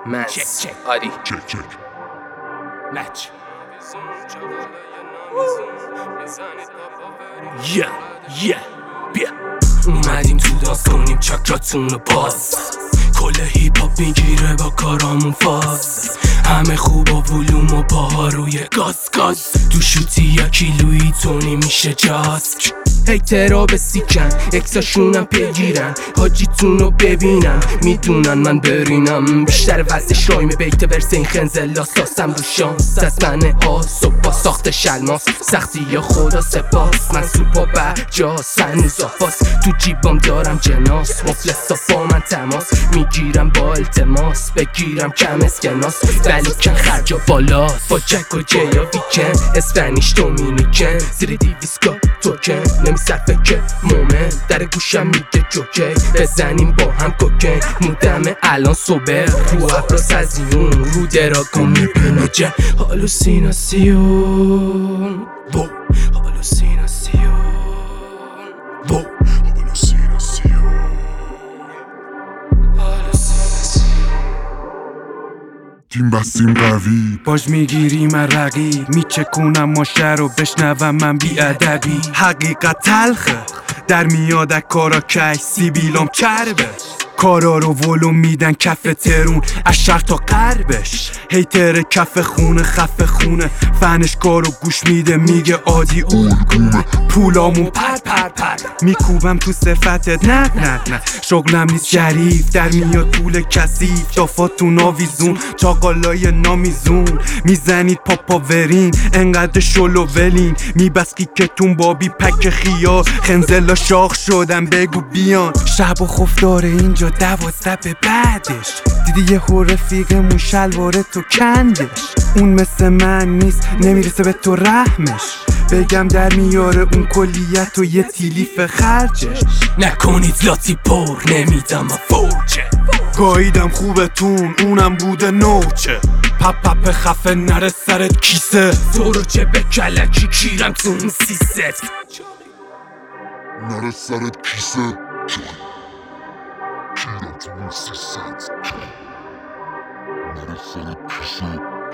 منس آری لچ بیا اومدیم تو داز کنیم چاکراتونو باز کل هیپ هاپ میگیره با کارامون فاز همه خوب و ولوم و پاها روی گاز تو شوتی یا کیلویی تونی میشه جاسک هیترها به سیکن اکساشونم پیگیرن حاجیتونو ببینن میدونن من برینم بیشتر وزش رایم بیت ورس این خنزلا ساسم رو شانس از من آسو با ساخت شلماس سختی یا خدا سپاس من سوپا برجاس هنوز آفاس تو جیبام دارم جناس مفلسا با من تماس میگیرم با التماس بگیرم کم اسکناس ولی کن خرجا بالاست با جک و جیا ویکن اسپانیش دومینیکن زیر دیویسکا توکن نمیصرفه که مومنت در گوشم میگه جوکی بزنیم با هم کوکن مودمه الان صبح رو ابراز ازیون رو دراگو میبینه جه هالوسیناسیون بو هالوسیناسیون بو تیم بستیم قوی باش میگیریم رقیب میچکونم ماشه رو بشنوم من بیادبی حقیقت تلخه در میاد کارا کش سیبیلام چربه کارا رو ولوم میدن کف ترون از شرق تا غربش هیتر کف خونه خفه خونه فنش کارو گوش میده میگه عادی الگومه پولامون پر میکوبم تو صفتت نه شغلم نیست شریف در میاد پول کثیف دافاتون آویزون چاقالای نامیزون میزنید پاپاورین انقدر شلو ولین میبسکی کتون بابی پک خیار خنزلا شاخ شدم بگو بیان شب و خوف داره اینجا 12 به بعدش دیدی یه هو رفیقمون شلواره تو کندش اون مثل من نیست نمیرسه به تو رحمش بگم در میاره اون کلیت و یه تیلیف خرجش نکنید لاتی پر نمیدم فوجه گاییدم خوبتون اونم بوده نوچه پپ خفه نره سرت کیسه تو چه به کلکی کیرم تو اون سیست نره سرت کیسه کیرم تو اون سیست نره سرت کیسه